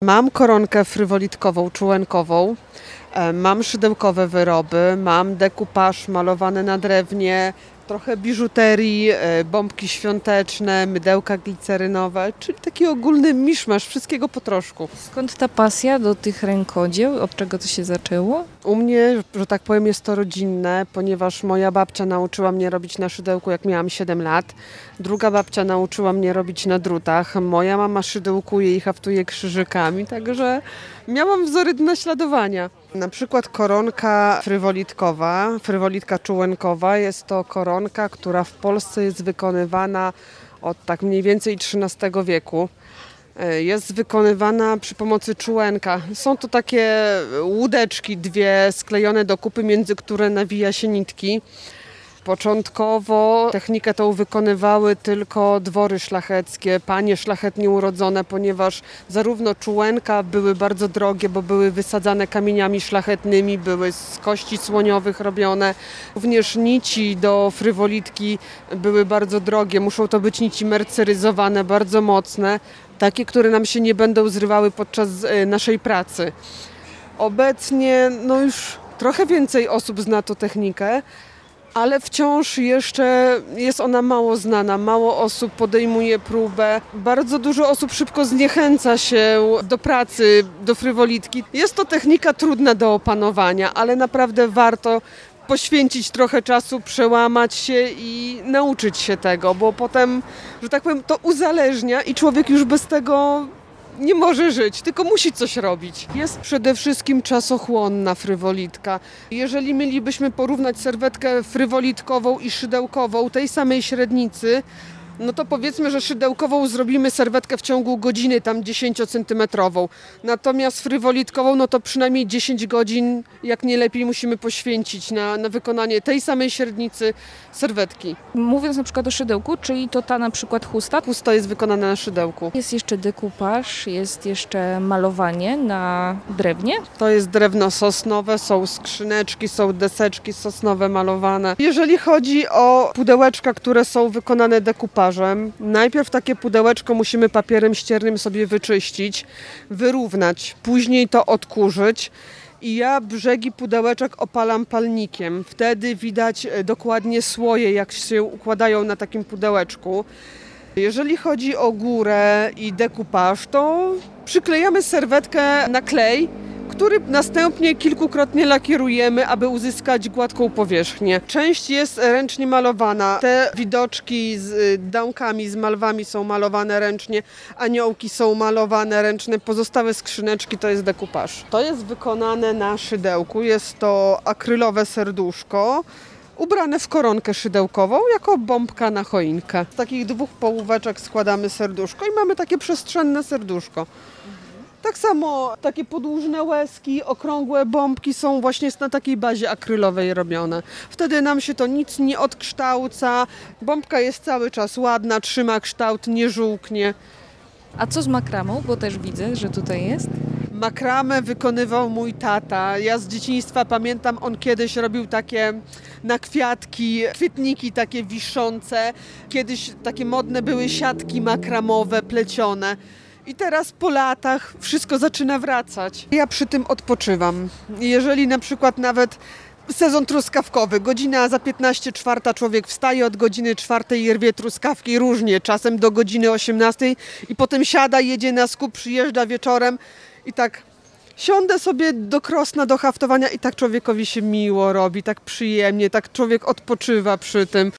Mam koronkę frywolitkową, czułenkową, mam szydełkowe wyroby, mam dekupaż malowany na drewnie, trochę biżuterii, bombki świąteczne, mydełka glicerynowe, czyli taki ogólny miszmasz, wszystkiego po troszku. Skąd ta pasja do tych rękodzieł? Od czego to się zaczęło? U mnie, że tak powiem, jest to rodzinne, ponieważ moja babcia nauczyła mnie robić na szydełku, jak miałam 7 lat. Druga babcia nauczyła mnie robić na drutach. Moja mama szydełkuje i haftuje krzyżykami, także miałam wzory do naśladowania. Na przykład koronka frywolitkowa, frywolitka czułenkowa jest to koronka, która w Polsce jest wykonywana od tak mniej więcej XIII wieku. Jest wykonywana przy pomocy czułenka. Są to takie łódeczki, dwie sklejone do kupy, między które nawija się nitki. Początkowo technikę tą wykonywały tylko dwory szlacheckie, panie szlachetnie urodzone, ponieważ zarówno czułenka były bardzo drogie, bo były wysadzane kamieniami szlachetnymi, były z kości słoniowych robione. Również nici do frywolitki były bardzo drogie, muszą to być nici merceryzowane, bardzo mocne, takie, które nam się nie będą zrywały podczas naszej pracy. Obecnie już trochę więcej osób zna tę technikę, ale wciąż jeszcze jest ona mało znana, mało osób podejmuje próbę. Bardzo dużo osób szybko zniechęca się do pracy, do frywolitki. Jest to technika trudna do opanowania, ale naprawdę warto poświęcić trochę czasu, przełamać się i nauczyć się tego, bo potem, że tak powiem, to uzależnia i człowiek już bez tego nie może żyć, tylko musi coś robić. Jest przede wszystkim czasochłonna frywolitka. Jeżeli mielibyśmy porównać serwetkę frywolitkową i szydełkową tej samej średnicy, no to powiedzmy, że szydełkową zrobimy serwetkę w ciągu godziny, tam 10-centymetrową. Natomiast frywolitkową, no to przynajmniej 10 godzin, jak nie lepiej, musimy poświęcić na wykonanie tej samej średnicy serwetki. Mówiąc na przykład o szydełku, czyli to ta na przykład chusta. Chusta jest wykonana na szydełku. Jest jeszcze dekupaż, jest jeszcze malowanie na drewnie. To jest drewno sosnowe, są skrzyneczki, są deseczki sosnowe malowane. Jeżeli chodzi o pudełeczka, które są wykonane dekupażem, najpierw takie pudełeczko musimy papierem ściernym sobie wyczyścić, wyrównać, później to odkurzyć. I ja brzegi pudełeczek opalam palnikiem. Wtedy widać dokładnie słoje, jak się układają na takim pudełeczku. Jeżeli chodzi o górę i dekupaż, to przyklejamy serwetkę na klej, który następnie kilkukrotnie lakierujemy, aby uzyskać gładką powierzchnię. Część jest ręcznie malowana. Te widoczki z dałkami, z malwami są malowane ręcznie, aniołki są malowane ręcznie, pozostałe skrzyneczki to jest dekupaż. To jest wykonane na szydełku, jest to akrylowe serduszko, ubrane w koronkę szydełkową jako bombka na choinkę. Z takich 2 połóweczek składamy serduszko i mamy takie przestrzenne serduszko. Tak samo takie podłużne łezki, okrągłe bombki są właśnie na takiej bazie akrylowej robione. Wtedy nam się to nic nie odkształca, bombka jest cały czas ładna, trzyma kształt, nie żółknie. A co z makramą? Bo też widzę, że tutaj jest. Makramę wykonywał mój tata. Ja z dzieciństwa pamiętam, on kiedyś robił takie na kwiatki, kwietniki takie wiszące. Kiedyś takie modne były siatki makramowe, plecione. I teraz po latach wszystko zaczyna wracać. Ja przy tym odpoczywam. Jeżeli na przykład nawet sezon truskawkowy, godzina za 15:04 człowiek wstaje, od godziny 4 i rwie truskawki różnie, czasem do godziny 18 i potem siada, jedzie na skup, przyjeżdża wieczorem i tak siądę sobie do krosna, do haftowania i tak człowiekowi się miło robi, tak przyjemnie, tak człowiek odpoczywa przy tym.